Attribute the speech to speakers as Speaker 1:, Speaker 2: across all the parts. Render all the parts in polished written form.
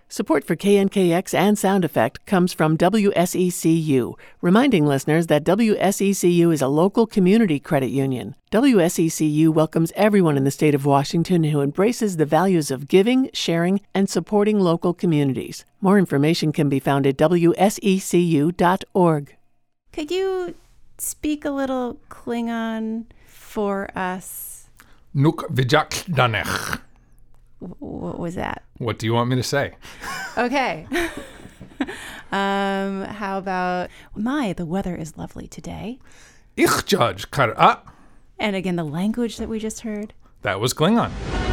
Speaker 1: Support for KNKX and Sound Effect comes from WSECU, reminding listeners that WSECU is a local community credit union. WSECU welcomes everyone in the state of Washington who embraces the values of giving, sharing, and supporting local communities. More information can be found at wsecu.org.
Speaker 2: Could you speak a little Klingon for us?
Speaker 3: Nuk vijak danech.
Speaker 2: What was that?
Speaker 3: What do you want me to say?
Speaker 2: Okay. How about, the weather is lovely today.
Speaker 3: Ich judge kara.
Speaker 2: And again, the language that we just heard.
Speaker 3: That was Klingon.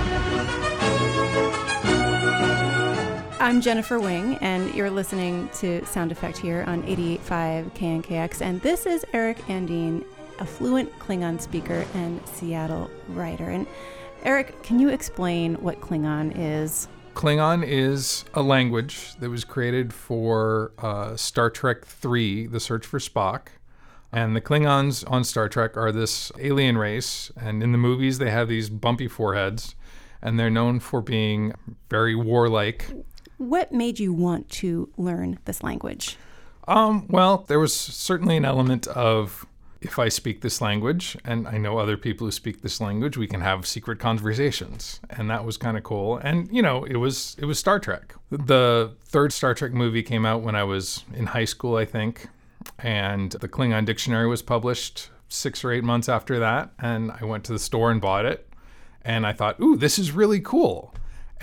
Speaker 2: I'm Jennifer Wing, and you're listening to Sound Effect here on 88.5 KNKX. And this is Eric Andine, a fluent Klingon speaker and Seattle writer. And Eric, can you explain what Klingon is?
Speaker 3: Klingon is a language that was created for Star Trek III, The Search for Spock. And the Klingons on Star Trek are this alien race. And in the movies, they have these bumpy foreheads. And they're known for being very warlike.
Speaker 2: What made you want to learn this language?
Speaker 3: Well, there was certainly an element of, if I speak this language and I know other people who speak this language, we can have secret conversations. And that was kind of cool. And, it was Star Trek. The third Star Trek movie came out when I was in high school, I think. And the Klingon dictionary was published 6 or 8 months after that. And I went to the store and bought it. And I thought, ooh, this is really cool.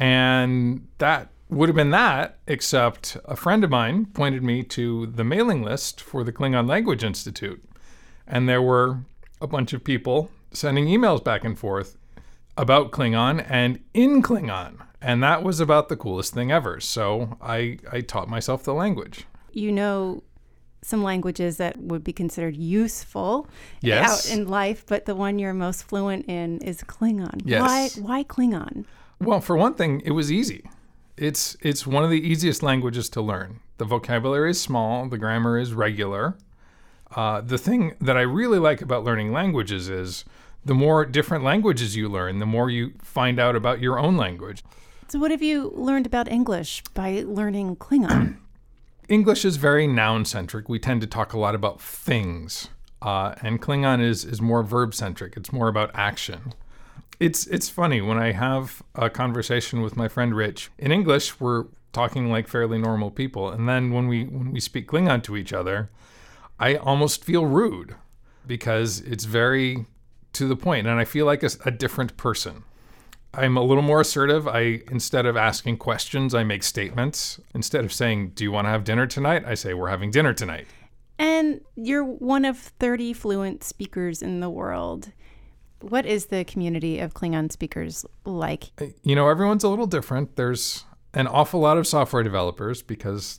Speaker 3: And that would have been that, except a friend of mine pointed me to the mailing list for the Klingon Language Institute. And there were a bunch of people sending emails back and forth about Klingon and in Klingon. And that was about the coolest thing ever. So I taught myself the language.
Speaker 2: You know some languages that would be considered useful
Speaker 3: out
Speaker 2: in life, but the one you're most fluent in is Klingon.
Speaker 3: Yes.
Speaker 2: Why Klingon?
Speaker 3: Well, for one thing, it was easy. It's one of the easiest languages to learn. The vocabulary is small. The grammar is regular. The thing that I really like about learning languages is the more different languages you learn, the more you find out about your own language.
Speaker 2: So what have you learned about English by learning Klingon?
Speaker 3: English is very noun-centric. We tend to talk a lot about things. And Klingon is more verb-centric. It's more about action. It's funny, when I have a conversation with my friend Rich, in English, we're talking like fairly normal people. And then when we speak Klingon to each other, I almost feel rude because it's very to the point, and I feel like a different person. I'm a little more assertive. Instead of asking questions, I make statements. Instead of saying, do you want to have dinner tonight? I say, we're having dinner tonight.
Speaker 2: And you're one of 30 fluent speakers in the world. What is the community of Klingon speakers like?
Speaker 3: Everyone's a little different. There's an awful lot of software developers because,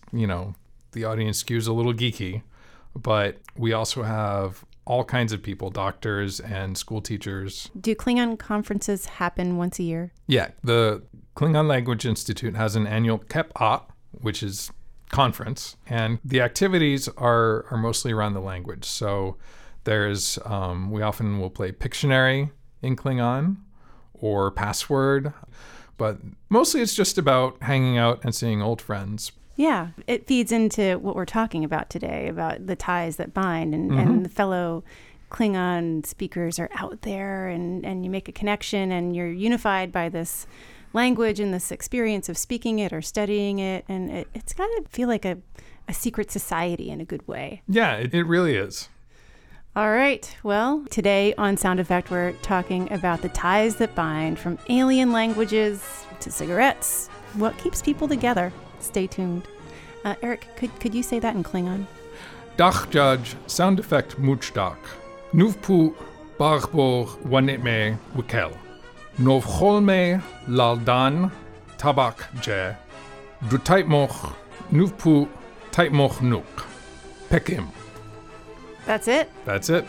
Speaker 3: the audience skews a little geeky. But we also have all kinds of people, doctors and school teachers.
Speaker 2: Do Klingon conferences happen once a year?
Speaker 3: Yeah, the Klingon Language Institute has an annual Kep-A, which is conference. And the activities are mostly around the language. So there's, we often will play Pictionary in Klingon or Password, but mostly it's just about hanging out and seeing old friends.
Speaker 2: Yeah, it feeds into what we're talking about today, about the ties that bind and the fellow Klingon speakers are out there and you make a connection and you're unified by this language and this experience of speaking it or studying it. And it's got to feel like a secret society in a good way.
Speaker 3: Yeah, it really is.
Speaker 2: All right. Well, today on Sound Effect, we're talking about the ties that bind, from alien languages to cigarettes. What keeps people together? Stay tuned. Eric, could you say that in Klingon?
Speaker 3: Dach judge sound effect muchdak. Nuvpu barbor wanitme wikel. Nov holme laldan tabak je. Du taitmoch nuvpu taitmoch nuk. Pekim.
Speaker 2: That's it?
Speaker 3: That's it.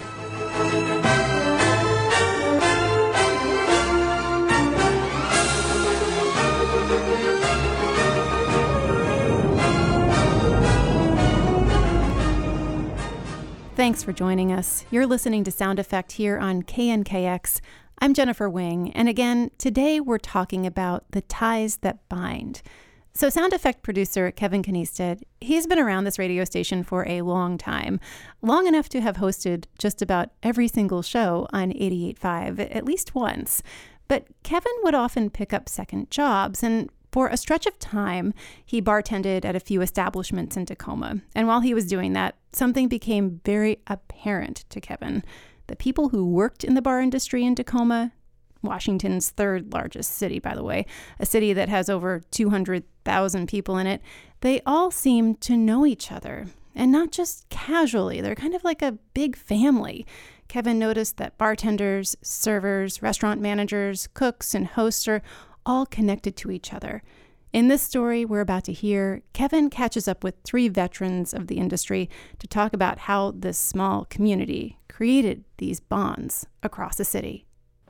Speaker 2: Thanks for joining us. You're listening to Sound Effect here on KNKX. I'm Jennifer Wing, and again, today we're talking about the ties that bind. So sound effect producer Kevin Kniested, he's been around this radio station for a long time, long enough to have hosted just about every single show on 88.5 at least once. But Kevin would often pick up second jobs, and for a stretch of time, he bartended at a few establishments in Tacoma. And while he was doing that, something became very apparent to Kevin. The people who worked in the bar industry in Tacoma, Washington's third largest city, by the way, a city that has over 200,000 people in it, they all seem to know each other. And not just casually, they're kind of like a big family. Kevin noticed that bartenders, servers, restaurant managers, cooks, and hosts are all connected to each other. In this story we're about to hear, Kevin catches up with 3 veterans of the industry to talk about how this small community created these bonds across the city.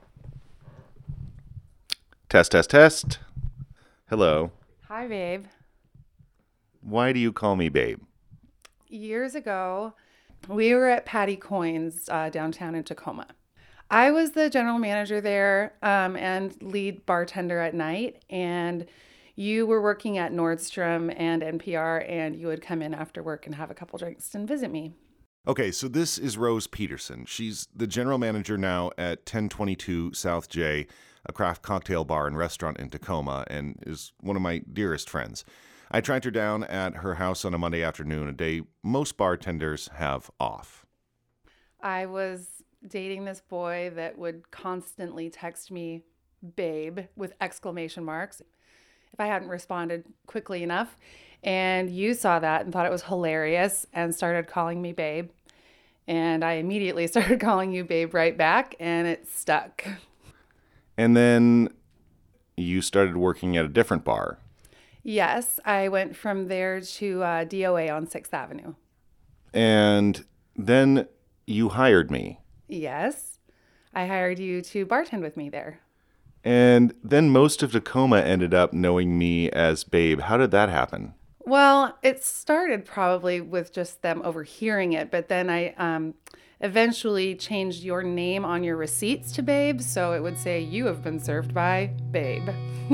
Speaker 4: Test, test, test. Hello.
Speaker 5: Hi, babe.
Speaker 4: Why do you call me babe?
Speaker 5: Years ago, we were at Patty Coyne's downtown in Tacoma. I was the general manager there and lead bartender at night, and you were working at Nordstrom and NPR, and you would come in after work and have a couple drinks and visit me.
Speaker 4: Okay, so this is Rose Peterson. She's the general manager now at 1022 South J, a craft cocktail bar and restaurant in Tacoma, and is one of my dearest friends. I tracked her down at her house on a Monday afternoon, a day most bartenders have off.
Speaker 5: I was dating this boy that would constantly text me babe with exclamation marks if I hadn't responded quickly enough. And you saw that and thought it was hilarious and started calling me babe. And I immediately started calling you babe right back, and it stuck.
Speaker 4: And then you started working at a different bar.
Speaker 5: Yes, I went from there to DOA on 6th Avenue.
Speaker 4: And then you hired me.
Speaker 5: Yes, I hired you to bartend with me there.
Speaker 4: And then most of Tacoma ended up knowing me as Babe. How did that happen?
Speaker 5: Well, it started probably with just them overhearing it, but then I eventually changed your name on your receipts to Babe, so it would say you have been served by Babe.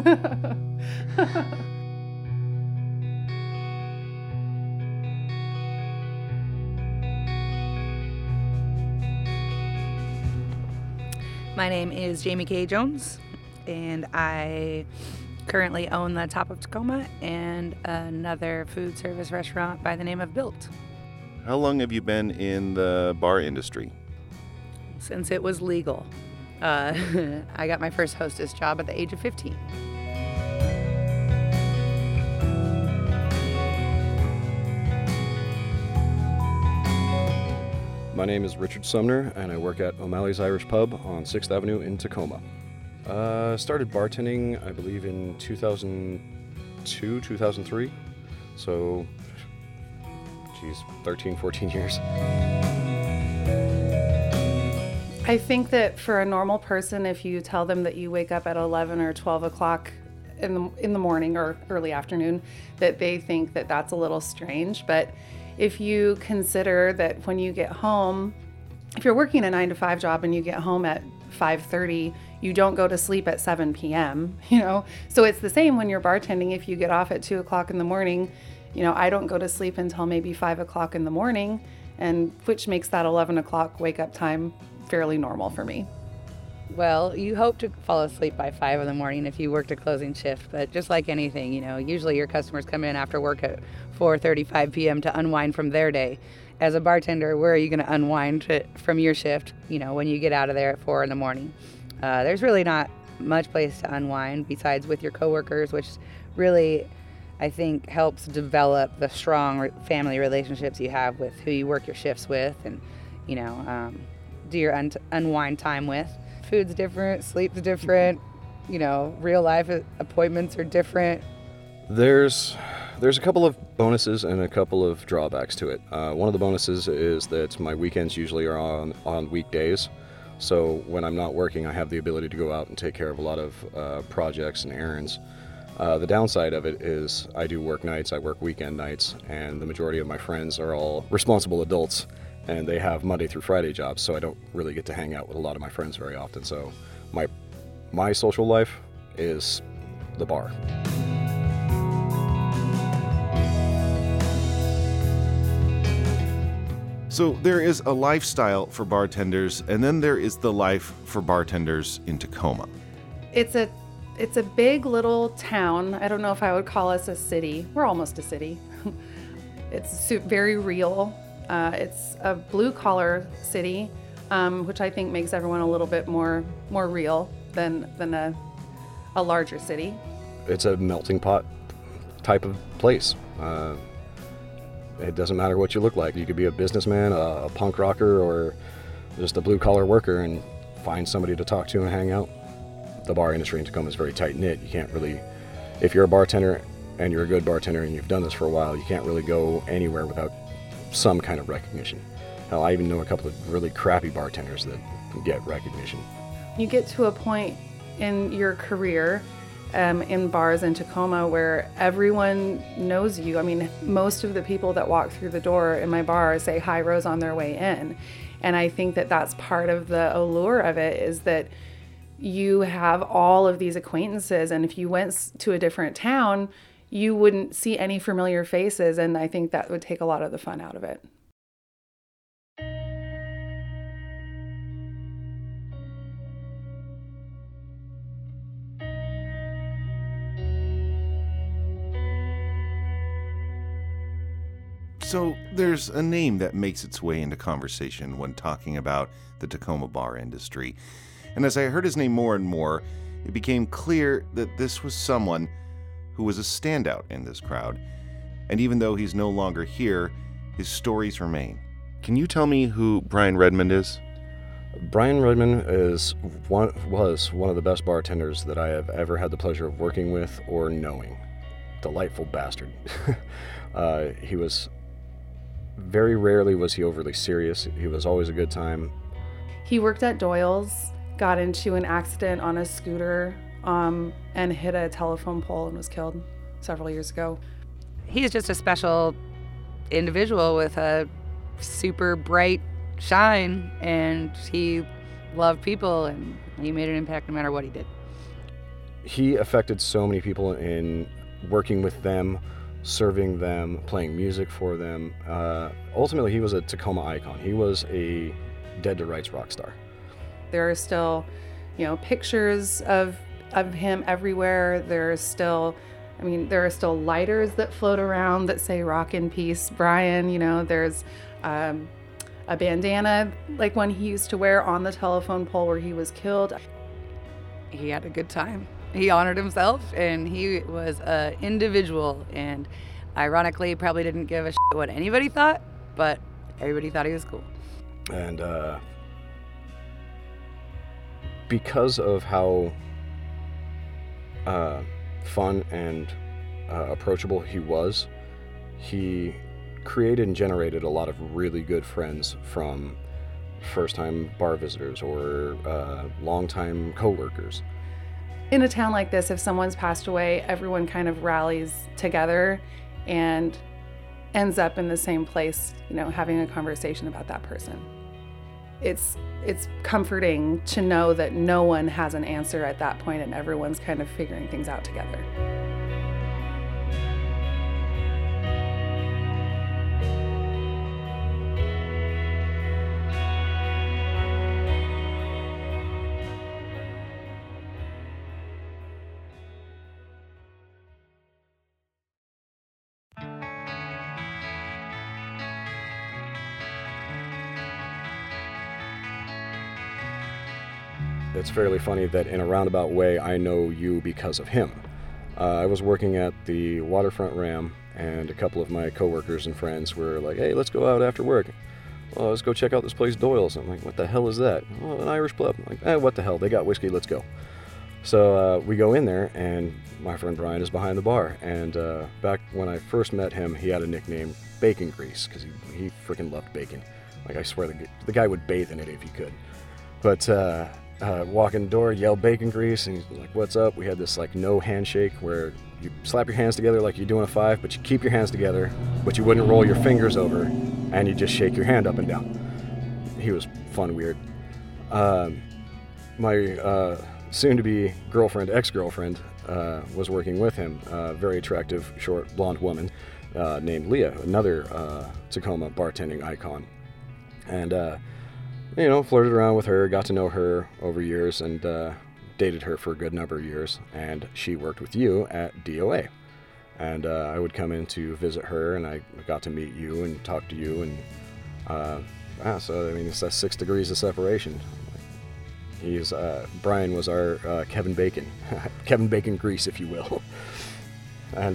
Speaker 6: My name is Jamie K. Jones, and I currently own the Top of Tacoma and another food service restaurant by the name of Built.
Speaker 4: How long have you been in the bar industry?
Speaker 6: Since it was legal. I got my first hostess job at the age of 15.
Speaker 7: My name is Richard Sumner, and I work at O'Malley's Irish Pub on 6th Avenue in Tacoma. Started bartending, I believe, in 2002, 2003. So, 13, 14 years.
Speaker 5: I think that for a normal person, if you tell them that you wake up at 11 or 12 o'clock in the morning or early afternoon, that they think that that's a little strange. But if you consider that when you get home, if you're working a 9-to-5 job and you get home at 5:30, you don't go to sleep at 7 p.m., So it's the same when you're bartending. If you get off at 2 o'clock in the morning, I don't go to sleep until maybe 5 o'clock in the morning, and which makes that 11 o'clock wake up time fairly normal for me.
Speaker 6: Well, you hope to fall asleep by 5 in the morning if you worked a closing shift, but just like anything, usually your customers come in after work at 4:35 p.m. to unwind from their day. As a bartender, where are you going to unwind from your shift, when you get out of there at 4 in the morning? There's really not much place to unwind besides with your coworkers, which really, I think, helps develop the strong family relationships you have with who you work your shifts with and, do your unwind time with. Food's different, sleep's different, real life appointments are different.
Speaker 7: There's a couple of bonuses and a couple of drawbacks to it. One of the bonuses is that my weekends usually are on weekdays. So when I'm not working, I have the ability to go out and take care of a lot of projects and errands. The downside of it is I do work nights, I work weekend nights, and the majority of my friends are all responsible adults, and they have Monday through Friday jobs, so I don't really get to hang out with a lot of my friends very often. So my social life is the bar.
Speaker 4: So there is a lifestyle for bartenders, and then there is the life for bartenders in Tacoma.
Speaker 5: It's a big little town. I don't know if I would call us a city. We're almost a city. It's very real. It's a blue-collar city, which I think makes everyone a little bit more real than a larger city.
Speaker 7: It's a melting pot type of place. It doesn't matter what you look like. You could be a businessman, a punk rocker, or just a blue-collar worker and find somebody to talk to and hang out. The bar industry in Tacoma is very tight-knit. You can't really, if you're a bartender and you're a good bartender and you've done this for a while, you can't really go anywhere without some kind of recognition. Hell, I even know a couple of really crappy bartenders that get recognition.
Speaker 5: You get to a point in your career in bars in Tacoma where everyone knows you. I mean, most of the people that walk through the door in my bar say hi Rose on their way in. And I think that that's part of the allure of it, is that you have all of these acquaintances, and if you went to a different town, you wouldn't see any familiar faces, and I think that would take a lot of the fun out of it.
Speaker 4: So there's a name that makes its way into conversation when talking about the Tacoma bar industry. And as I heard his name more and more, it became clear that this was someone who was a standout in this crowd. And even though he's no longer here, his stories remain. Can you tell me who Brian Redmond is?
Speaker 7: Brian Redmond was one of the best bartenders that I have ever had the pleasure of working with or knowing. Delightful bastard. He was... Very rarely was he overly serious. He was always a good time.
Speaker 5: He worked at Doyle's, got into an accident on a scooter, and hit a telephone pole and was killed several years ago.
Speaker 6: He's just a special individual with a super bright shine, and he loved people, and he made an impact no matter what he did.
Speaker 7: He affected so many people in working with them, serving them, playing music for them. Ultimately, he was a Tacoma icon. He was a dead to rights rock star.
Speaker 5: There are still, pictures of him everywhere. There are still lighters that float around that say "Rock in Peace, Brian." There's a bandana like one he used to wear on the telephone pole where he was killed.
Speaker 6: He had a good time. He honored himself, and he was an individual, and ironically probably didn't give a shit what anybody thought, but everybody thought he was cool.
Speaker 7: And because of how fun and approachable he was, he created and generated a lot of really good friends from first-time bar visitors or long-time co-workers.
Speaker 5: In a town like this, if someone's passed away, everyone kind of rallies together and ends up in the same place, having a conversation about that person. It's comforting to know that no one has an answer at that point and everyone's kind of figuring things out together.
Speaker 7: It's fairly funny that in a roundabout way, I know you because of him. I was working at the Waterfront Ram, and a couple of my coworkers and friends were like, "Hey, let's go out after work. Well, let's go check out this place, Doyle's." I'm like, "What the hell is that?" "Oh, an Irish pub." I'm like, what the hell? They got whiskey, let's go. So we go in there, and my friend Brian is behind the bar. And back when I first met him, he had a nickname, Bacon Grease, because he freaking loved bacon. Like, I swear, the guy would bathe in it if he could. But walk in the door, yell "Bacon Grease," and he's like, "What's up?" We had this no handshake where you slap your hands together like you're doing a five, but you keep your hands together, but you wouldn't roll your fingers over, and you just shake your hand up and down. He was fun, weird. My soon-to-be girlfriend, ex-girlfriend, was working with him, a very attractive, short, blonde woman named Leah, another Tacoma bartending icon. And, flirted around with her, got to know her over years, and dated her for a good number of years. And she worked with you at DOA. And I would come in to visit her, and I got to meet you and talk to you. And it's 6 degrees of separation. Brian was our Kevin Bacon, Kevin Bacon Grease, if you will. And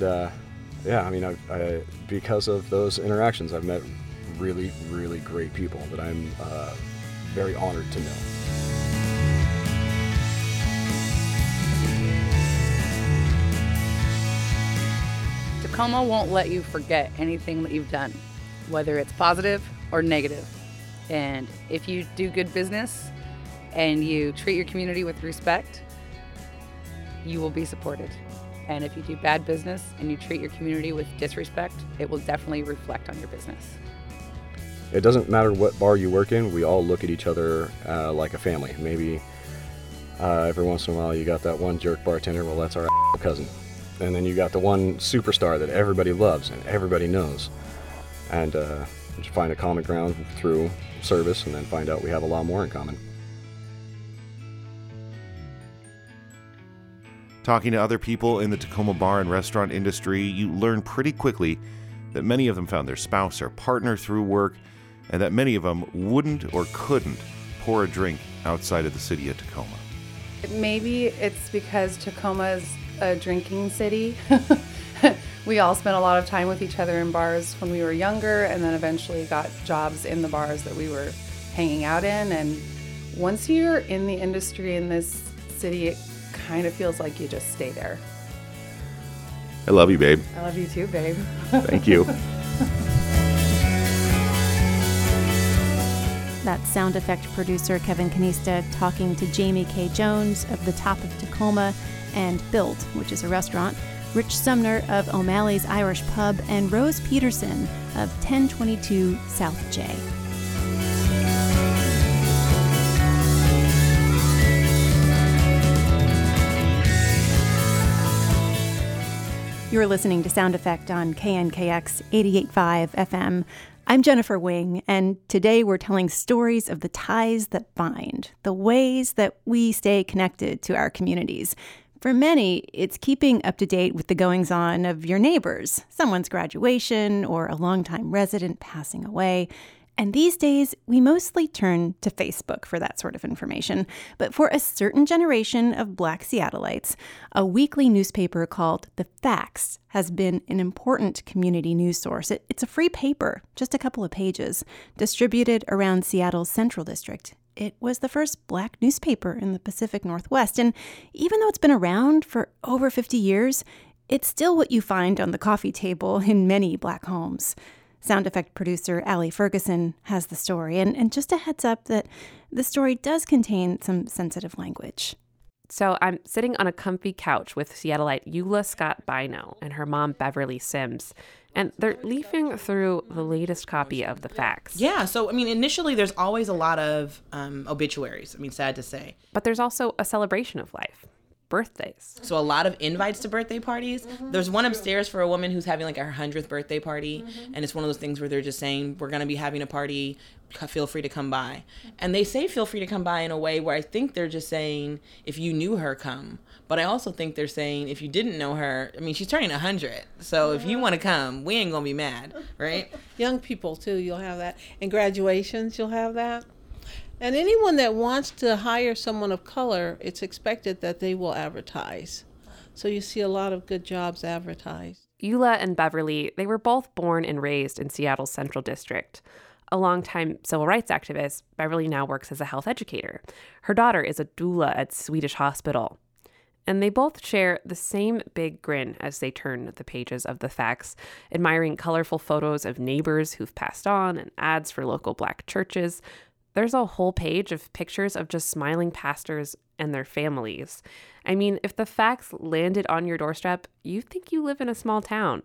Speaker 7: because of those interactions, I've met really, really great people that I'm very honored to know.
Speaker 6: Tacoma won't let you forget anything that you've done, whether it's positive or negative. And if you do good business and you treat your community with respect, you will be supported. And if you do bad business and you treat your community with disrespect, it will definitely reflect on your business.
Speaker 7: It doesn't matter what bar you work in, we all look at each other like a family. Maybe every once in a while you got that one jerk bartender, well, that's our cousin. And then you got the one superstar that everybody loves and everybody knows. And just find a common ground through service, and then find out we have a lot more in common.
Speaker 4: Talking to other people in the Tacoma bar and restaurant industry, you learn pretty quickly that many of them found their spouse or partner through work, and that many of them wouldn't or couldn't pour a drink outside of the city of Tacoma.
Speaker 5: Maybe it's because Tacoma is a drinking city. We all spent a lot of time with each other in bars when we were younger, and then eventually got jobs in the bars that we were hanging out in. And once you're in the industry in this city, it kind of feels like you just stay there.
Speaker 4: I love you, babe.
Speaker 5: I love you too, babe.
Speaker 4: Thank you.
Speaker 2: That's sound effect producer Kevin Canista talking to Jamie K. Jones of the Top of Tacoma and Built, which is a restaurant, Rich Sumner of O'Malley's Irish Pub, and Rose Peterson of 1022 South J. You're listening to Sound Effect on KNKX 88.5 FM. I'm Jennifer Wing, and today we're telling stories of the ties that bind, the ways that we stay connected to our communities. For many, it's keeping up to date with the goings-on of your neighbors, someone's graduation, or a longtime resident passing away. And these days, we mostly turn to Facebook for that sort of information. But for a certain generation of Black Seattleites, a weekly newspaper called The Facts has been an important community news source. It's a free paper, just a couple of pages, distributed around Seattle's Central District. It was the first Black newspaper in the Pacific Northwest, and even though it's been around for over 50 years, it's still what you find on the coffee table in many Black homes. Sound effect producer Allie Ferguson has the story, and just a heads up that the story does contain some sensitive language.
Speaker 8: So I'm sitting on a comfy couch with Seattleite Eula Scott Bino and her mom Beverly Sims, and they're leafing through the latest copy of The Facts.
Speaker 9: Yeah, so initially there's always a lot of obituaries, sad to say.
Speaker 8: But there's also a celebration of life. Birthdays.
Speaker 9: So a lot of invites to birthday parties. There's one upstairs for a woman who's having her 100th birthday party. And it's one of those things where they're just saying, we're going to be having a party. Feel free to come by. And they say feel free to come by in a way where I think they're just saying, if you knew her, come. But I also think they're saying, if you didn't know her, she's turning 100. So if you want to come, we ain't going to be mad, right?
Speaker 10: Young people, too, you'll have that. And graduations, you'll have that. And anyone that wants to hire someone of color, it's expected that they will advertise. So you see a lot of good jobs advertised.
Speaker 8: Eula and Beverly, they were both born and raised in Seattle's Central District. A longtime civil rights activist, Beverly now works as a health educator. Her daughter is a doula at Swedish Hospital. And they both share the same big grin as they turn the pages of The Facts, admiring colorful photos of neighbors who've passed on and ads for local Black churches. There's a whole page of pictures of just smiling pastors and their families. If The Facts landed on your doorstep, you'd think you live in a small town.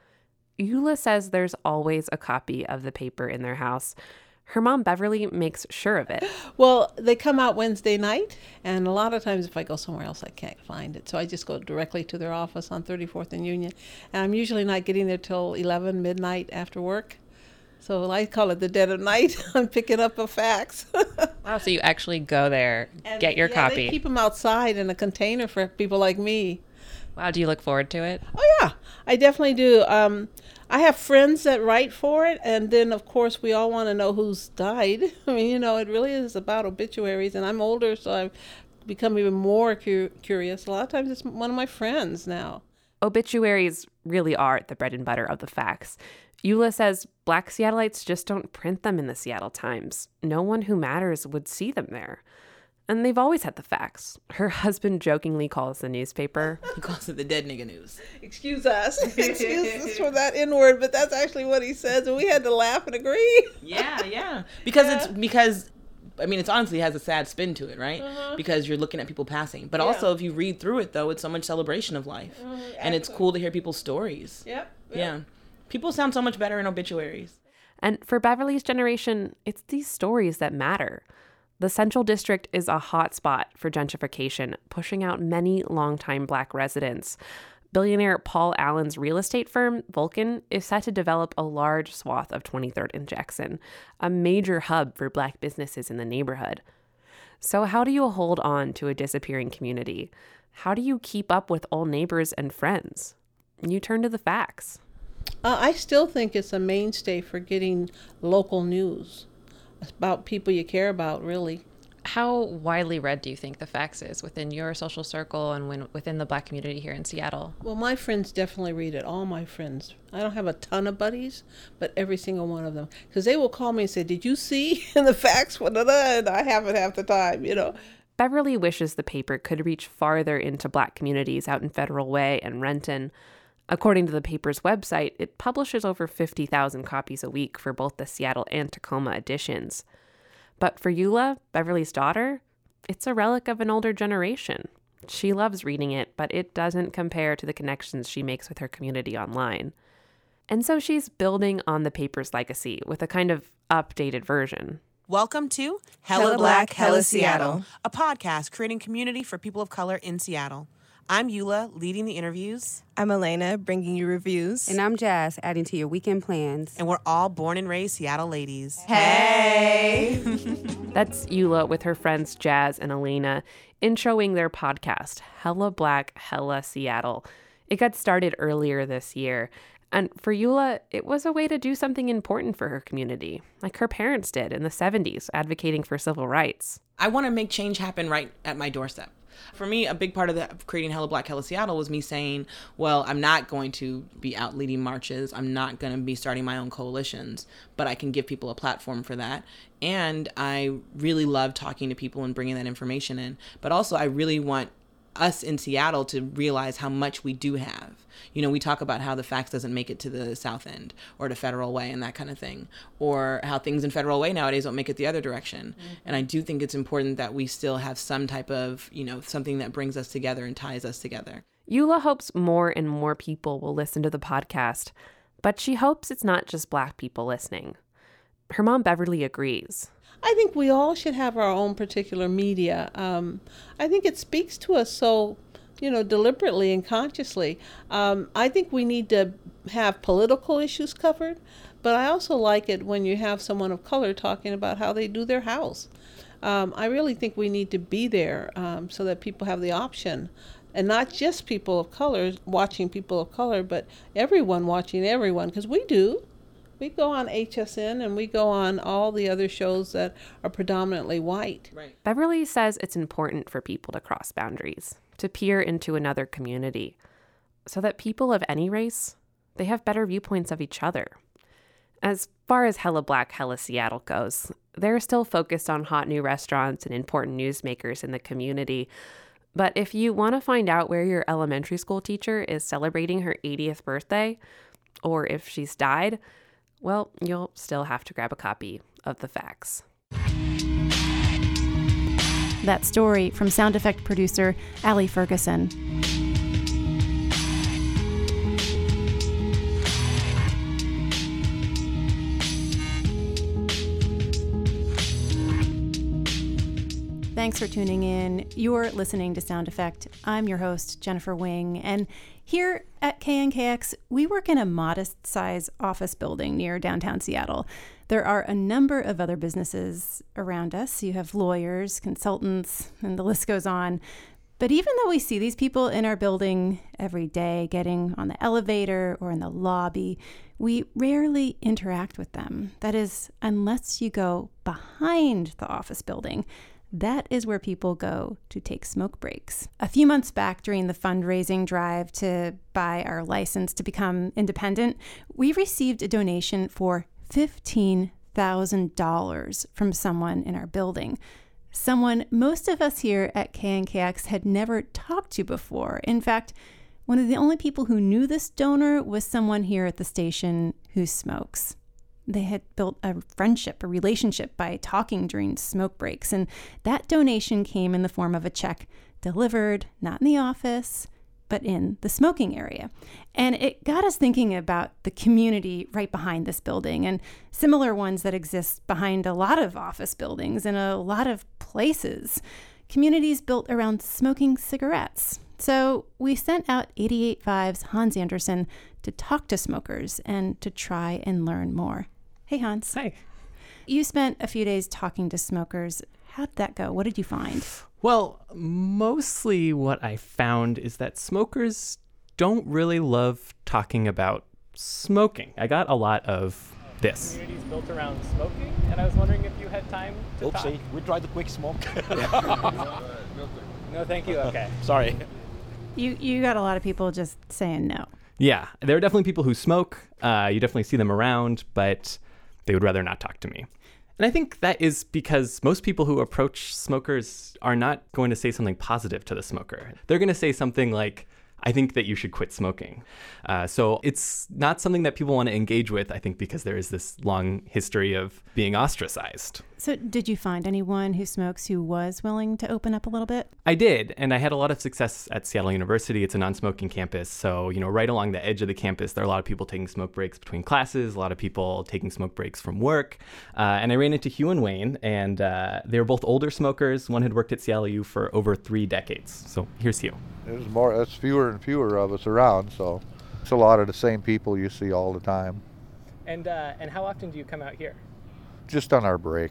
Speaker 8: Eula says there's always a copy of the paper in their house. Her mom, Beverly, makes sure of it.
Speaker 10: Well, they come out Wednesday night, and a lot of times if I go somewhere else, I can't find it. So I just go directly to their office on 34th and Union. And I'm usually not getting there till 11, midnight after work. So I call it the dead of night. I'm picking up a fax.
Speaker 8: Wow, so you actually go there,
Speaker 10: And
Speaker 8: get your copy.
Speaker 10: They keep them outside in a container for people like me.
Speaker 8: Wow, do you look forward to it?
Speaker 10: Oh, yeah, I definitely do. I have friends that write for it, and then, of course, we all want to know who's died. I mean, you know, it really is about obituaries, and I'm older, so I've become even more curious. A lot of times it's one of my friends now.
Speaker 8: Obituaries really are the bread and butter of the facts. Eula says Black Seattleites just don't print them in the Seattle Times. No one who matters would see them there. And they've always had the facts. Her husband jokingly calls the newspaper.
Speaker 9: He calls it the dead nigga news.
Speaker 10: Excuse us. Excuse us for that N-word, but that's actually what he says, and we had to laugh and agree.
Speaker 9: Yeah. Because it's honestly has a sad spin to it, right? Because you're looking at people passing. But also, if you read through it, though, it's so much celebration of life. And it's cool to hear people's stories.
Speaker 10: Yep.
Speaker 9: Yeah. People sound so much better in obituaries.
Speaker 8: And for Beverly's generation, it's these stories that matter. The Central District is a hot spot for gentrification, pushing out many longtime Black residents. Billionaire Paul Allen's real estate firm, Vulcan, is set to develop a large swath of 23rd and Jackson, a major hub for Black businesses in the neighborhood. So how do you hold on to a disappearing community? How do you keep up with old neighbors and friends? You turn to the facts.
Speaker 10: I still think it's a mainstay for getting local news about people you care about, really.
Speaker 11: How widely read do you think the facts is within your social circle and within the Black community here in Seattle?
Speaker 10: Well, my friends definitely read it. All my friends. I don't have a ton of buddies, but every single one of them. Because they will call me and say, did you see in the facts? And I haven't half the time, you know.
Speaker 8: Beverly wishes the paper could reach farther into Black communities out in Federal Way and Renton. According to the paper's website, it publishes over 50,000 copies a week for both the Seattle and Tacoma editions. But for Eula, Beverly's daughter, it's a relic of an older generation. She loves reading it, but it doesn't compare to the connections she makes with her community online. And so she's building on the paper's legacy with a kind of updated version.
Speaker 12: Welcome to Hella Black, Hella Seattle, a podcast creating community for people of color in Seattle. I'm Eula, leading the interviews.
Speaker 13: I'm Elena, bringing you reviews.
Speaker 14: And I'm Jazz, adding to your weekend plans.
Speaker 12: And we're all born and raised Seattle ladies.
Speaker 13: Hey!
Speaker 8: That's Eula with her friends Jazz and Elena, introing their podcast, Hella Black, Hella Seattle. It got started earlier this year. And for Eula, it was a way to do something important for her community, like her parents did in the 70s, advocating for civil rights.
Speaker 9: I want to make change happen right at my doorstep. For me, a big part of creating Hella Black, Hella Seattle was me saying, well, I'm not going to be out leading marches. I'm not going to be starting my own coalitions, but I can give people a platform for that. And I really love talking to people and bringing that information in. But also, I really want us in Seattle to realize how much we do have. You know, we talk about how the facts doesn't make it to the South End or to Federal Way and that kind of thing, or how things in Federal Way nowadays don't make it the other direction. And I do think it's important that we still have some type of, you know, something that brings us together and ties us together.
Speaker 8: Eula hopes more and more people will listen to the podcast, but she hopes it's not just Black people listening. Her mom, Beverly, agrees.
Speaker 10: I think we all should have our own particular media. I think it speaks to us so, you know, deliberately and consciously. I think we need to have political issues covered, but I also like it when you have someone of color talking about how they do their house. I really think we need to be there so that people have the option, and not just people of color watching people of color, but everyone watching everyone, because we do. We go on HSN and we go on all the other shows that are predominantly white.
Speaker 9: Right.
Speaker 8: Beverly says it's important for people to cross boundaries, to peer into another community, so that people of any race, they have better viewpoints of each other. As far as Hella Black, Hella Seattle goes, they're still focused on hot new restaurants and important newsmakers in the community. But if you want to find out where your elementary school teacher is celebrating her 80th birthday, or if she's died, well, you'll still have to grab a copy of the facts.
Speaker 2: That story from sound effect producer Allie Ferguson. Thanks for tuning in. You're listening to Sound Effect. I'm your host, Jennifer Wing, and Here at KNKX, we work in a modest-sized office building near downtown Seattle. There are a number of other businesses around us. You have lawyers, consultants, and the list goes on. But even though we see these people in our building every day, getting on the elevator or in the lobby, we rarely interact with them. That is, unless you go behind the office building. That is where people go to take smoke breaks. A few months back, during the fundraising drive to buy our license to become independent, we received a donation for $15,000 from someone in our building. Someone most of us here at KNKX had never talked to before. In fact, one of the only people who knew this donor was someone here at the station who smokes. They had built a friendship, a relationship by talking during smoke breaks, and that donation came in the form of a check delivered not in the office, but in the smoking area. And it got us thinking about the community right behind this building and similar ones that exist behind a lot of office buildings and a lot of places. Communities built around smoking cigarettes. So we sent out 88.5's Hans Anderson to talk to smokers and to try and learn more. Hey, Hans.
Speaker 15: Hi.
Speaker 2: You spent a few days talking to smokers. How'd that go? What did you find?
Speaker 15: Well, mostly what I found is that smokers don't really love talking about smoking. I got a lot of this.
Speaker 16: Communities built around smoking, and I was wondering if you had time to talk.
Speaker 17: Oopsie, we tried the quick smoke.
Speaker 16: No, thank you. Okay.
Speaker 17: Sorry.
Speaker 2: You got a lot of people just saying no.
Speaker 15: Yeah, there are definitely people who smoke. You definitely see them around, but they would rather not talk to me. And I think that is because most people who approach smokers are not going to say something positive to the smoker. They're going to say something like, I think that you should quit smoking. So it's not something that people want to engage with, I think, because there is this long history of being ostracized.
Speaker 2: So did you find anyone who smokes who was willing to open up a little bit?
Speaker 15: I did, and I had a lot of success at Seattle University. It's a non-smoking campus, so right along the edge of the campus, there are a lot of people taking smoke breaks between classes, a lot of people taking smoke breaks from work. And I ran into Hugh and Wayne, and they were both older smokers. One had worked at Seattle U for over 3 decades. So here's Hugh.
Speaker 18: There's fewer and fewer of us around, so it's a lot of the same people you see all the time.
Speaker 16: And how often do you come out here?
Speaker 18: Just on our break,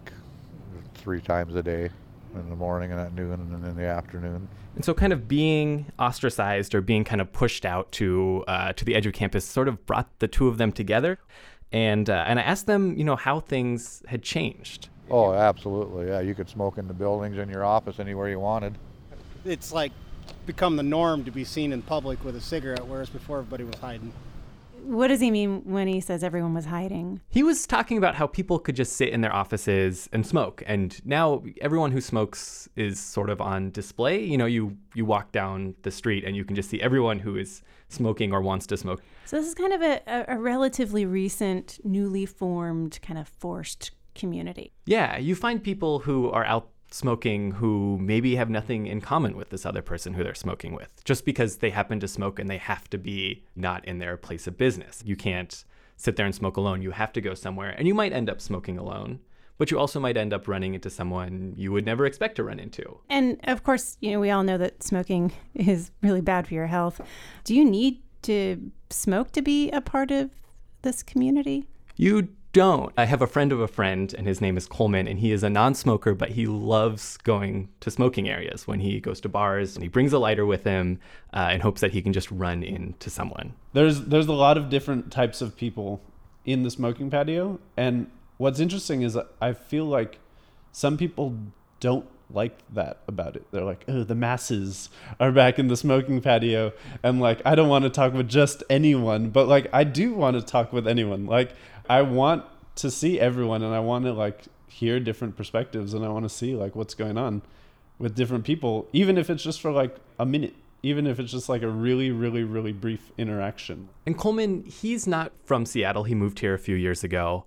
Speaker 18: 3 times a day, in the morning and at noon and in the afternoon.
Speaker 15: And so kind of being ostracized or being kind of pushed out to the edge of campus sort of brought the two of them together. And I asked them, how things had changed.
Speaker 18: Oh, absolutely. Yeah, you could smoke in the buildings, in your office, anywhere you wanted.
Speaker 19: It's like become the norm to be seen in public with a cigarette, whereas before everybody was hiding.
Speaker 2: What does he mean when he says everyone was hiding?
Speaker 15: He was talking about how people could just sit in their offices and smoke. And now everyone who smokes is sort of on display. You walk down the street and you can just see everyone who is smoking or wants to smoke.
Speaker 2: So this is kind of a relatively recent, newly formed, kind of forced community.
Speaker 15: Yeah, you find people who are out smoking who maybe have nothing in common with this other person who they're smoking with, just because they happen to smoke and they have to be not in their place of business. You can't sit there and smoke alone. You have to go somewhere, and you might end up smoking alone, but you also might end up running into someone you would never expect to run into.
Speaker 2: And of course, we all know that smoking is really bad for your health. Do you need to smoke to be a part of this community?
Speaker 15: You don't. I have a friend of a friend, and his name is Coleman, and he is a non-smoker, but he loves going to smoking areas when he goes to bars, and he brings a lighter with him in hopes that he can just run into someone.
Speaker 20: There's a lot of different types of people in the smoking patio, and what's interesting is I feel like some people don't like that about it. They're like, oh, the masses are back in the smoking patio, and I don't want to talk with just anyone, but I do want to talk with anyone. I want to see everyone, and I want to hear different perspectives, and I want to see what's going on with different people, even if it's just for a minute, even if it's just a really, really, really brief interaction.
Speaker 15: And Coleman, he's not from Seattle. He moved here a few years ago.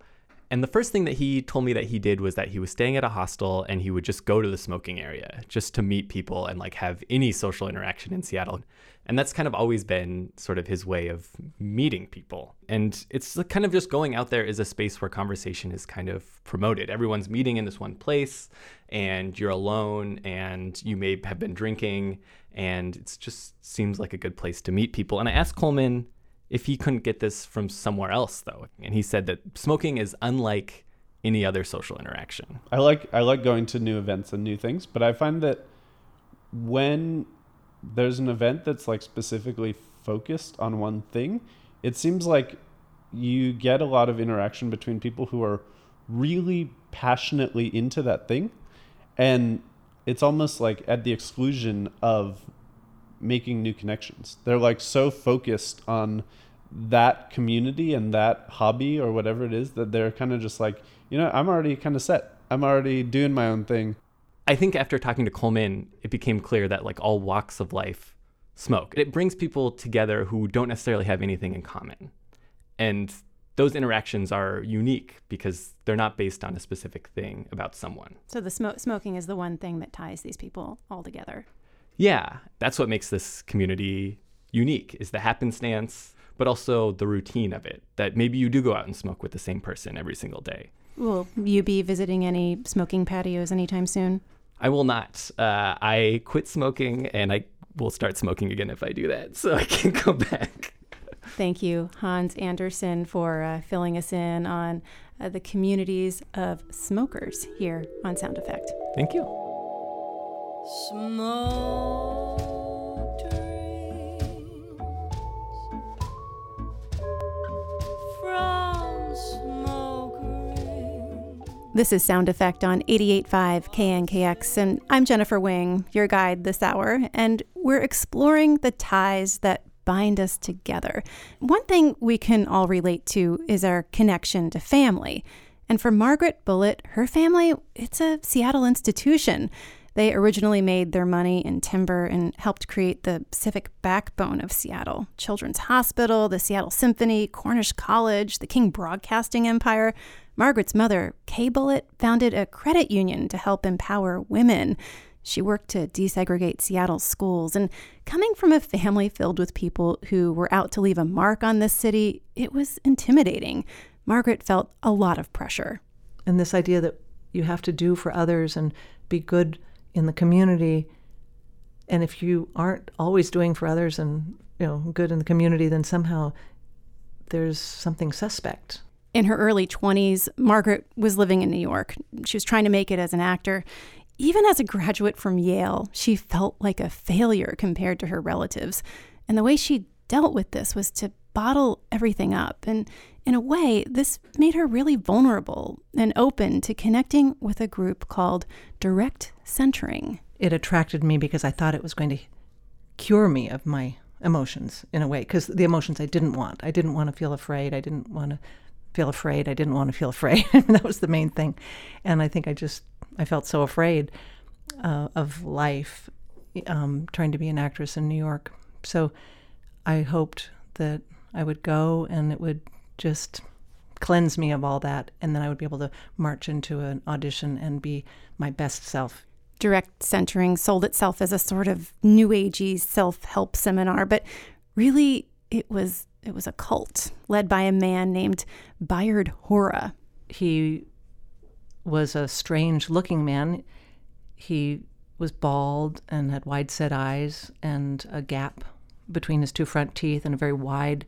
Speaker 15: And the first thing that he told me that he did was that he was staying at a hostel and he would just go to the smoking area just to meet people and like have any social interaction in Seattle. And that's kind of always been sort of his way of meeting people. And it's kind of just going out there is a space where conversation is kind of promoted. Everyone's meeting in this one place and you're alone and you may have been drinking and it just seems like a good place to meet people. And I asked Coleman if he couldn't get this from somewhere else, though. And he said that smoking is unlike any other social interaction.
Speaker 20: I like going to new events and new things, but I find that when there's an event that's like specifically focused on one thing, it seems like you get a lot of interaction between people who are really passionately into that thing. And it's almost like at the exclusion of making new connections. They're like so focused on that community and that hobby or whatever it is that they're kind of just like, I'm already kind of set. I'm already doing my own thing.
Speaker 15: I think after talking to Coleman, it became clear that like all walks of life smoke. It brings people together who don't necessarily have anything in common. And those interactions are unique because they're not based on a specific thing about someone.
Speaker 2: So the smoking is the one thing that ties these people all together.
Speaker 15: Yeah, that's what makes this community unique, is the happenstance, but also the routine of it, that maybe you do go out and smoke with the same person every single day.
Speaker 2: Will you be visiting any smoking patios anytime soon?
Speaker 15: I will not. I quit smoking, and I will start smoking again if I do that, so I can go back.
Speaker 2: Thank you, Hans Anderson, for filling us in on the communities of smokers here on Sound Effect.
Speaker 15: Thank you.
Speaker 17: Smoke dreams from smoke rings.
Speaker 2: This is Sound Effect on 88.5 KNKX, and I'm Jennifer Wing, your guide this hour, and we're exploring the ties that bind us together. One thing we can all relate to is our connection to family. And for Margaret Bullitt, her family, it's a Seattle institution. They originally made their money in timber and helped create the civic backbone of Seattle. Children's Hospital, the Seattle Symphony, Cornish College, the King Broadcasting Empire. Margaret's mother, Kay Bullitt, founded a credit union to help empower women. She worked to desegregate Seattle's schools. And coming from a family filled with people who were out to leave a mark on this city, it was intimidating. Margaret felt a lot of pressure.
Speaker 21: And this idea that you have to do for others and be good in the community, and if you aren't always doing for others and good in the community, then somehow there's something suspect.
Speaker 2: In her early 20s, Margaret was living in New York. She was trying to make it as an actor. Even as a graduate from Yale, she felt like a failure compared to her relatives. And the way she dealt with this was to bottle everything up. And in a way, this made her really vulnerable and open to connecting with a group called Direct Centering.
Speaker 21: It attracted me because I thought it was going to cure me of my emotions in a way, because the emotions I didn't want. I didn't want to feel afraid. I didn't want to feel afraid. I didn't want to feel afraid. That was the main thing. And I think I felt so afraid of life trying to be an actress in New York. So I hoped that I would go and it would just cleanse me of all that, and then I would be able to march into an audition and be my best self.
Speaker 2: Direct Centering sold itself as a sort of new agey self-help seminar, but really it was a cult led by a man named Bayard Hora.
Speaker 21: He was a strange-looking man. He was bald and had wide-set eyes and a gap between his two front teeth and a very wide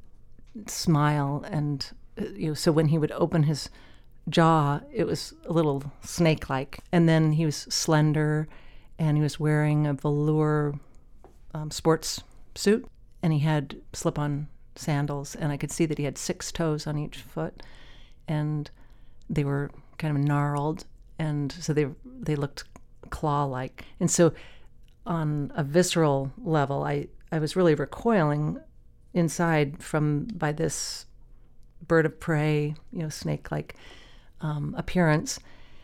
Speaker 21: smile. And so when he would open his jaw, it was a little snake-like. And then he was slender, and he was wearing a velour sports suit, and he had slip-on sandals, and I could see that he had 6 toes on each foot, and they were kind of gnarled, and so they looked claw-like. And so on a visceral level, I was really recoiling inside by this bird of prey, snake-like appearance.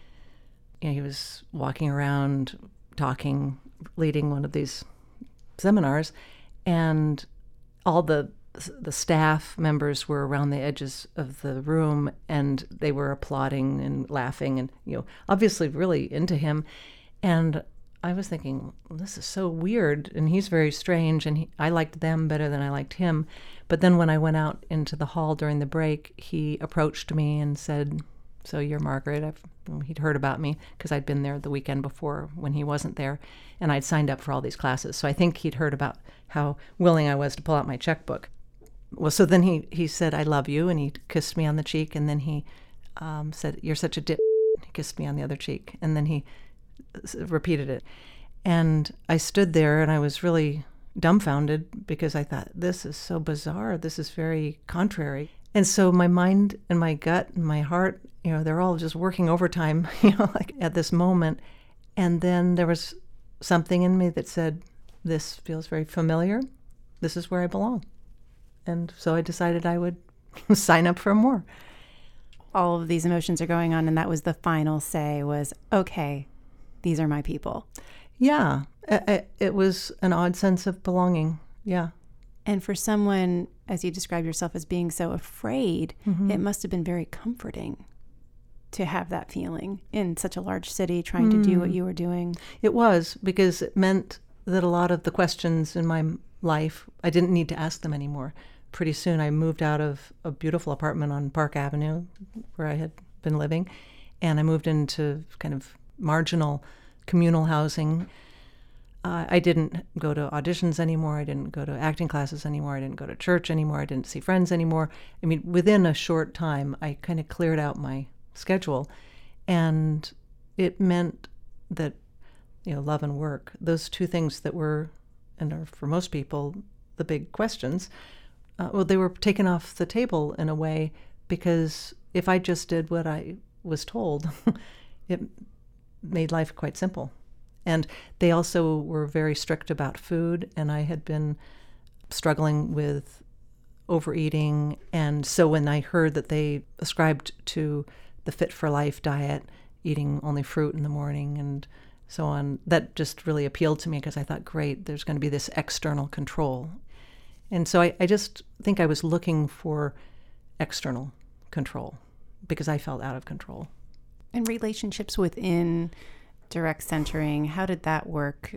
Speaker 21: He was walking around, talking, leading one of these seminars, and all the the staff members were around the edges of the room, and they were applauding and laughing and, obviously really into him. And I was thinking, this is so weird, and he's very strange, and I liked them better than I liked him. But then when I went out into the hall during the break, he approached me and said, "So you're Margaret?" He'd heard about me because I'd been there the weekend before when he wasn't there, and I'd signed up for all these classes. So I think he'd heard about how willing I was to pull out my checkbook. Well, so then he said, "I love you," and he kissed me on the cheek, and then he said, "You're such a dip." He kissed me on the other cheek, and then he repeated it. And I stood there, and I was really dumbfounded because I thought, this is so bizarre. This is very contrary. And so my mind and my gut and my heart, they're all just working overtime, like at this moment. And then there was something in me that said, this feels very familiar. This is where I belong. And so I decided I would sign up for more.
Speaker 2: All of these emotions are going on, and that was the final say was, okay, these are my people.
Speaker 21: Yeah, it was an odd sense of belonging. Yeah.
Speaker 2: And for someone, as you described yourself as being so afraid, it must have been very comforting to have that feeling in such a large city, trying to do what you were doing.
Speaker 21: It was, because it meant that a lot of the questions in my life, I didn't need to ask them anymore. Pretty soon I moved out of a beautiful apartment on Park Avenue where I had been living, and I moved into kind of marginal communal housing. I didn't go to auditions anymore. I didn't go to acting classes anymore. I didn't go to church anymore. I didn't see friends anymore. I mean, within a short time, I kind of cleared out my schedule. And it meant that, love and work, those two things that were, and are for most people, the big questions, they were taken off the table in a way, because if I just did what I was told, it made life quite simple. And they also were very strict about food, and I had been struggling with overeating. And so when I heard that they ascribed to the Fit for Life diet, eating only fruit in the morning and so on, that just really appealed to me, because I thought, great, there's going to be this external control. And so I just think I was looking for external control because I felt out of control.
Speaker 2: And relationships within direct centering, how did that work?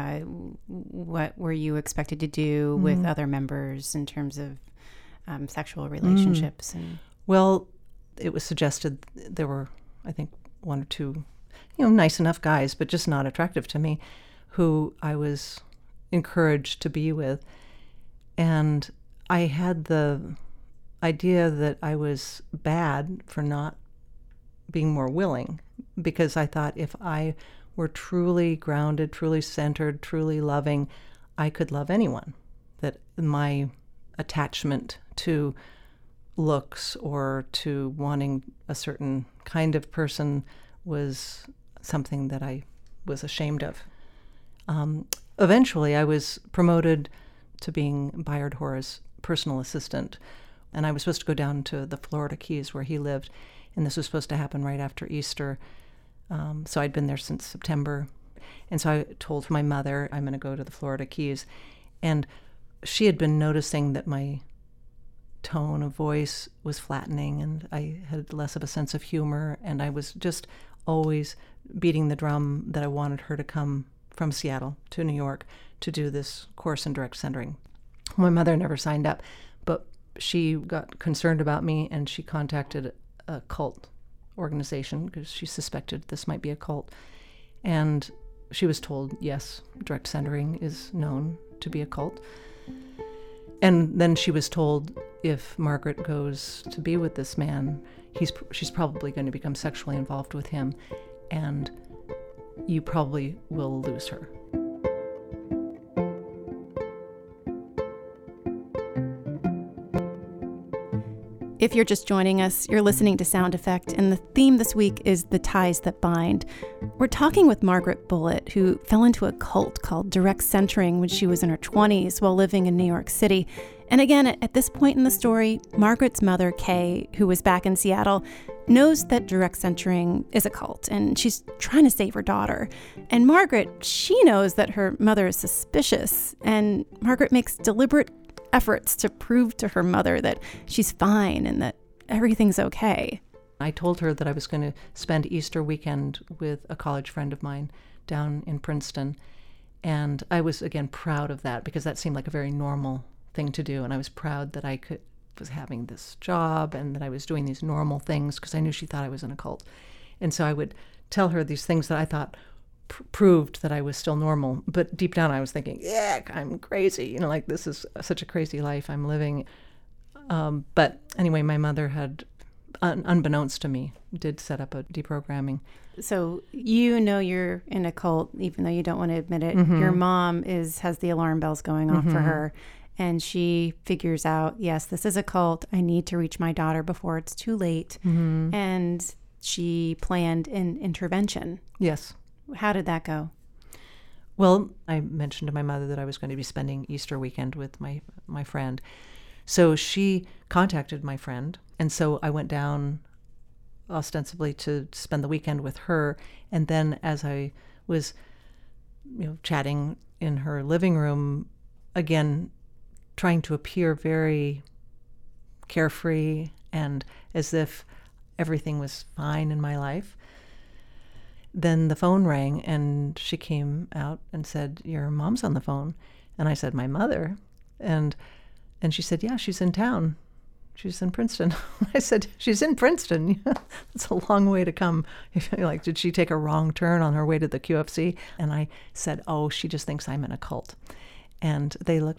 Speaker 2: What were you expected to do with other members in terms of sexual relationships?
Speaker 21: Well, it was suggested there were, I think, one or two, nice enough guys, but just not attractive to me, who I was encouraged to be with. And I had the idea that I was bad for not being more willing, because I thought if I were truly grounded, truly centered, truly loving, I could love anyone. That my attachment to looks or to wanting a certain kind of person was something that I was ashamed of. Eventually, I was promoted to being Bayard Hora's personal assistant, and I was supposed to go down to the Florida Keys where he lived, and this was supposed to happen right after Easter. So I'd been there since September. And so I told my mother, I'm going to go to the Florida Keys. And she had been noticing that my tone of voice was flattening, and I had less of a sense of humor, and I was just always beating the drum that I wanted her to come from Seattle to New York to do this course in direct centering. My mother never signed up, but she got concerned about me, and she contacted a cult organization because she suspected this might be a cult. And she was told, yes, direct centering is known to be a cult. And then she was told, if Margaret goes to be with this man, she's probably going to become sexually involved with him, and you probably will lose her.
Speaker 2: If you're just joining us, you're listening to Sound Effect, and the theme this week is the ties that bind. We're talking with Margaret Bullitt, who fell into a cult called direct centering when she was in her 20s while living in New York City. And again, at this point in the story, Margaret's mother, Kay, who was back in Seattle, knows that direct centering is a cult, and she's trying to save her daughter. And Margaret, she knows that her mother is suspicious, and Margaret makes deliberate efforts to prove to her mother that she's fine and that everything's okay.
Speaker 21: I told her that I was going to spend Easter weekend with a college friend of mine down in Princeton. And I was, again, proud of that because that seemed like a very normal thing to do. And I was proud that I was having this job and that I was doing these normal things because I knew she thought I was in a cult. And so I would tell her these things that I thought proved that I was still normal. But deep down I was thinking, yeah, I'm crazy. Like this is such a crazy life I'm living. But anyway, my mother had, unbeknownst to me, did set up a deprogramming.
Speaker 2: So you're in a cult, even though you don't want to admit it.
Speaker 21: Mm-hmm.
Speaker 2: Your mom has the alarm bells going off for her. And she figures out, yes, this is a cult. I need to reach my daughter before it's too late.
Speaker 21: Mm-hmm.
Speaker 2: And she planned an intervention.
Speaker 21: Yes.
Speaker 2: How did that go?
Speaker 21: Well, I mentioned to my mother that I was going to be spending Easter weekend with my friend. So she contacted my friend. And so I went down ostensibly to spend the weekend with her. And then as I was, chatting in her living room, again, trying to appear very carefree and as if everything was fine in my life, then the phone rang and she came out and said, "Your mom's on the phone." And I said, "My mother?" And she said, "Yeah, she's in town. She's in Princeton." I said, "She's in Princeton? That's a long way to come." Like, did she take a wrong turn on her way to the QFC? And I said, "Oh, she just thinks I'm in a cult." And they looked,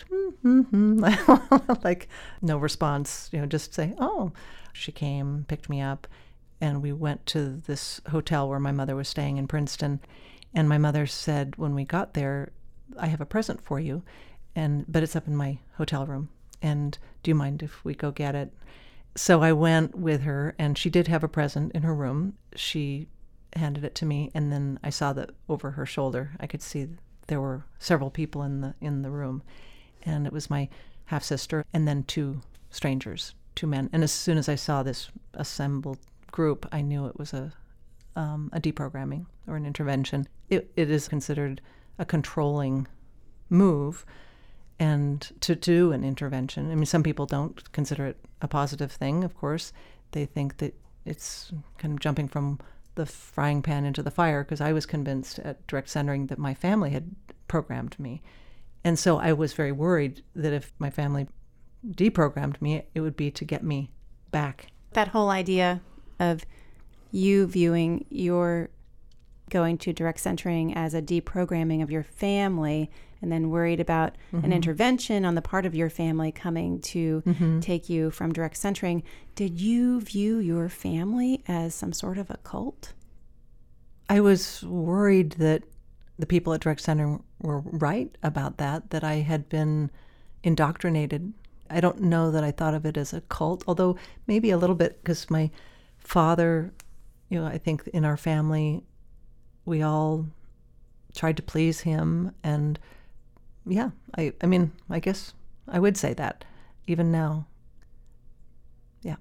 Speaker 21: like no response, just say, "Oh." She came, picked me up, and we went to this hotel where my mother was staying in Princeton. And my mother said, when we got there, "I have a present for you, but it's up in my hotel room. And do you mind if we go get it?" So I went with her, and she did have a present in her room. She handed it to me, and then I saw that over her shoulder, I could see there were several people in the room. And it was my half-sister and then two strangers, two men. And as soon as I saw this assembled group, I knew it was a deprogramming or an intervention. It is considered a controlling move. And to do an intervention, I mean, some people don't consider it a positive thing, of course. They think that it's kind of jumping from the frying pan into the fire, because I was convinced at direct centering that my family had programmed me. And so I was very worried that if my family deprogrammed me, it would be to get me back.
Speaker 2: That whole idea of you viewing your going to direct centering as a deprogramming of your family, and then worried about an intervention on the part of your family coming to take you from direct centering. Did you view your family as some sort of a cult?
Speaker 21: I was worried that the people at direct centering were right about that I had been indoctrinated. I don't know that I thought of it as a cult, although maybe a little bit, because my father, I think in our family, we all tried to please him. And yeah, I mean, I guess I would say that even now. Yeah.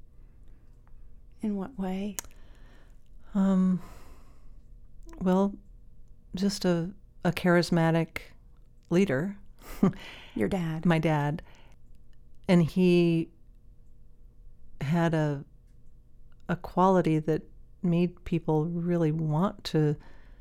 Speaker 2: In what way?
Speaker 21: Well, just a charismatic leader.
Speaker 2: Your dad.
Speaker 21: My dad. And he had a quality that made people really want to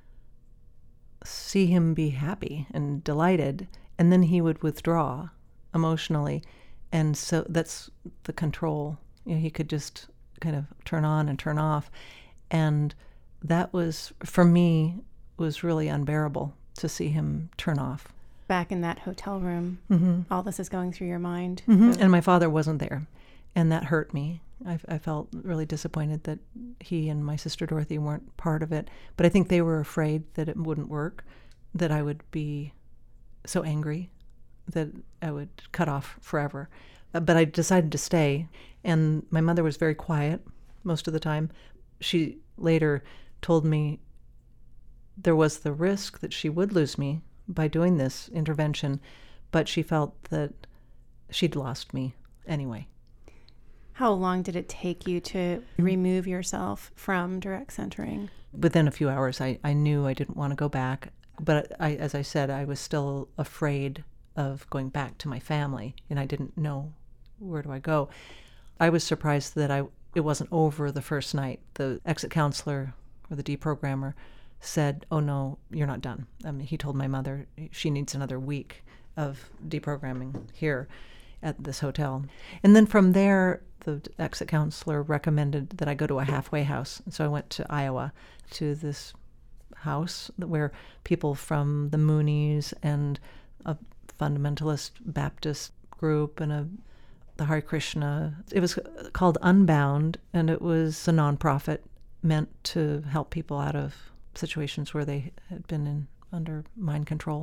Speaker 21: see him be happy and delighted, and then he would withdraw emotionally. And so that's the control. He could just kind of turn on and turn off. And that was, for me, was really unbearable to see him turn off.
Speaker 2: Back in that hotel room, all this is going through your mind.
Speaker 21: And my father wasn't there, and that hurt me. I felt really disappointed that he and my sister Dorothy weren't part of it. But I think they were afraid that it wouldn't work, that I would be so angry that I would cut off forever. But I decided to stay, and my mother was very quiet most of the time. She later told me there was the risk that she would lose me by doing this intervention, but she felt that she'd lost me anyway.
Speaker 2: How long did it take you to remove yourself from direct centering?
Speaker 21: Within a few hours, I knew I didn't want to go back. But as I said, I was still afraid of going back to my family, and I didn't know where do I go. I was surprised that it wasn't over the first night. The exit counselor or the deprogrammer said, "Oh no, you're not done." He told my mother she needs another week of deprogramming here at this hotel. And then from there, the exit counselor recommended that I go to a halfway house. And so I went to Iowa to this house where people from the Moonies and a fundamentalist Baptist group and the Hare Krishna. It was called Unbound, and it was a nonprofit meant to help people out of situations where they had been under mind control.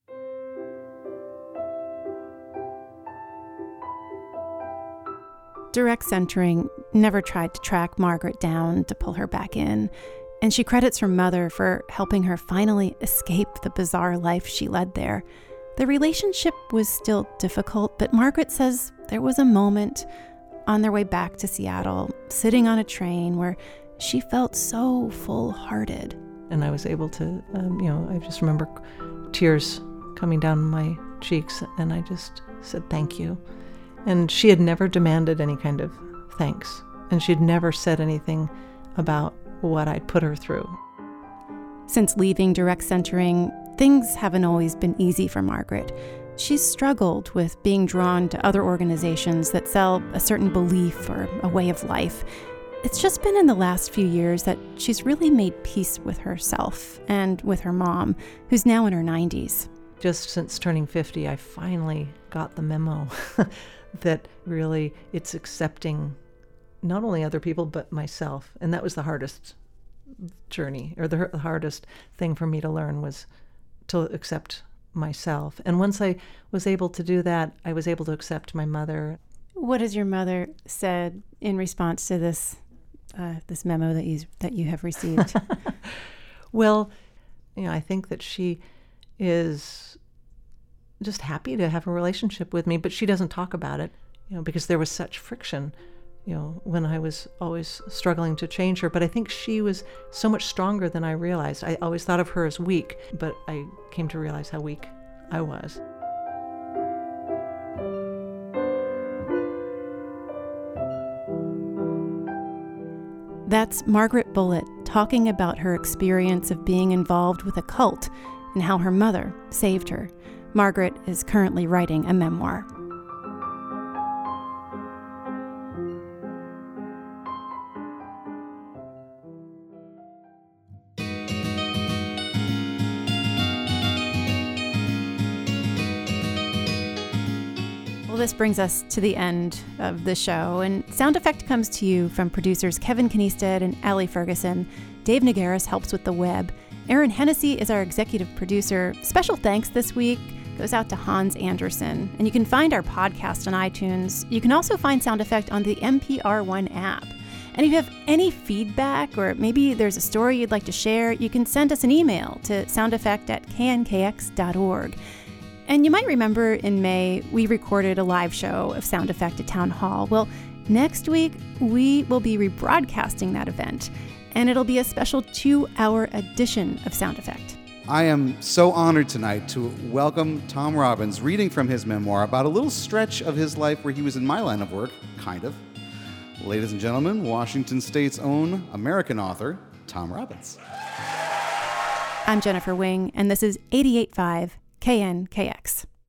Speaker 2: Direct Centering never tried to track Margaret down to pull her back in, and she credits her mother for helping her finally escape the bizarre life she led there. The relationship was still difficult, but Margaret says there was a moment on their way back to Seattle, sitting on a train, where she felt so full-hearted.
Speaker 21: And I was able to, I just remember tears coming down my cheeks, and I just said thank you. And she had never demanded any kind of thanks, and she'd never said anything about what I'd put her through.
Speaker 2: Since leaving Direct Centering, things haven't always been easy for Margaret. She's struggled with being drawn to other organizations that sell a certain belief or a way of life. It's just been in the last few years that she's really made peace with herself and with her mom, who's now in her 90s.
Speaker 21: Just since turning 50, I finally got the memo that really it's accepting not only other people, but myself. And that was the hardest journey, or the hardest thing for me to learn, was to accept myself. And once I was able to do that, I was able to accept my mother.
Speaker 2: What has your mother said in response to this memo that you have received?
Speaker 21: Well, I think that she is just happy to have a relationship with me, but she doesn't talk about it, because there was such friction, when I was always struggling to change her. But I think she was so much stronger than I realized. I always thought of her as weak, but I came to realize how weak I was.
Speaker 2: That's Margaret Bullitt talking about her experience of being involved with a cult and how her mother saved her. Margaret is currently writing a memoir. This brings us to the end of the show, and Sound Effect comes to you from producers Kevin Kniested and Allie Ferguson. Dave Nagaris helps with the web. Aaron Hennessy is our executive producer. Special thanks this week goes out to Hans Anderson. And you can find our podcast on iTunes. You can also find Sound Effect on the NPR One app. And if you have any feedback, or maybe there's a story you'd like to share, you can send us an email to soundeffect@knkx.org. And you might remember in May, we recorded a live show of Sound Effect at Town Hall. Well, next week, we will be rebroadcasting that event, and it'll be a special 2-hour edition of Sound Effect.
Speaker 1: I am so honored tonight to welcome Tom Robbins, reading from his memoir about a little stretch of his life where he was in my line of work, kind of. Ladies and gentlemen, Washington State's own American author, Tom Robbins.
Speaker 2: I'm Jennifer Wing, and this is 88.5 KNKX.